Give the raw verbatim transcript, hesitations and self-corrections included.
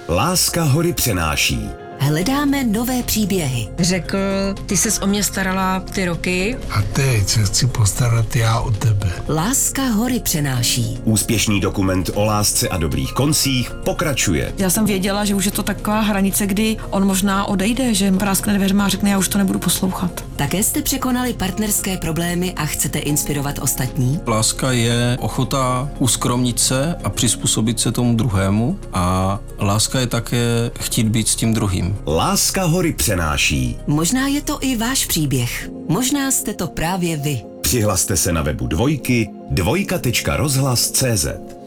Láska hory přenáší. Hledáme nové příběhy. Řekl, ty ses o mě starala ty roky. A teď se chci postarat já o tebe. Láska hory přenáší. Úspěšný dokument o lásce a dobrých koncích pokračuje. Já jsem věděla, že už je to taková hranice, kdy on možná odejde, že práskne dveřma a řekne, já už to nebudu poslouchat. Také jste překonali partnerské problémy a chcete inspirovat ostatní? Láska je ochota uskromnit se a přizpůsobit se tomu druhému a láska je také chtít být s tím druhým. Láska hory přenáší. Možná je to i váš příběh. Možná jste to právě vy. Přihlaste se na webu Dvojky dvojka tečka rozhlas tečka cé zet.